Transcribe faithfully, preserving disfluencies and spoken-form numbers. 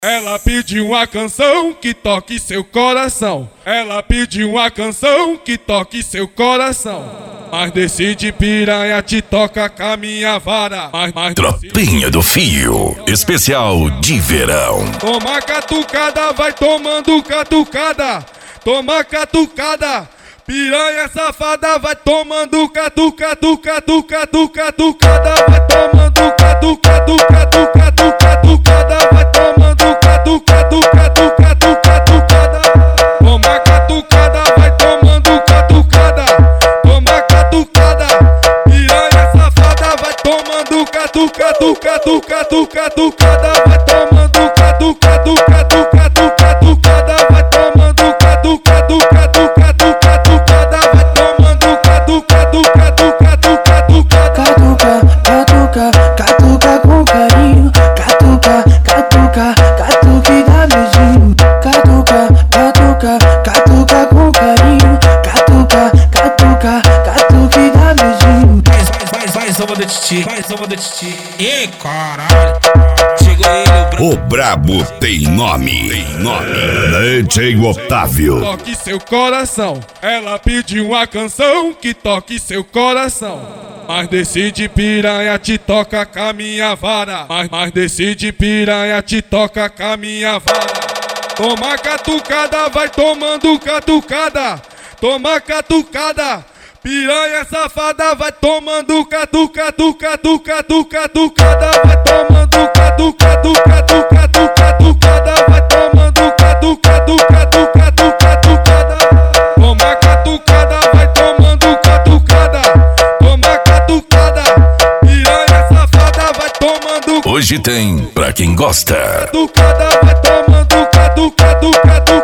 Ela pediu uma canção que toque seu coração. Ela pediu uma canção que toque seu coração. Mas decide piranha, te toca com a minha vara. Mas, mas Tropinha do Fio, especial de verão. Toma catucada, vai tomando catucada. Toma catucada, piranha safada, vai tomando catuca, tuca, tuca, tuca, tucada, vai tomando catuca, tuca, tuca, tuca, tucada, vai tomando catuca, tuca, tuca, tuca, tucada. Toma catucada, vai tomando catucada. Toma catucada, piranha safada, vai tomando catuca, tuca, tuca, tuca, tucada, vai tomando catuca, tuca, tuca, tuca, tucada, vai tomando catuca, tuca, tuca, tuca, tucada, vai tomando catuca, tuca, tuca, tuca, tucada. Catuca, catuca, catuca com carinho. Catuca, catuca, catuque dá beijinho. Catuca, catuca, catuca com carinho. Catuca, catuca, catuque dá beijinho. Vai, vai, vai, samba da titi, vai, samba da titi. Ê, caralho, chegou ele, o O brabo tem nome, tem nome. D J Otávio. Toque seu coração. Ela pediu uma canção que toque seu coração. Mas decide piranha, te toca com a minha vara. Mas, mas decide piranha, te toca com a minha vara. Toma catucada, vai tomando catucada. Toma catucada, piranha safada, vai tomando catuca, tuca, tuca, tuca, tucada, vai tomando catuca, tuca, tuca, tuca, tucada, vai tomando catuca, tuca, tuca, tuca, tucada. Toma catucada, vai tomando catucada. Toma catucada, piranha safada, vai tomando Hoje tem pra quem gosta. catucada, vai tomando catuca, tuca, tuca.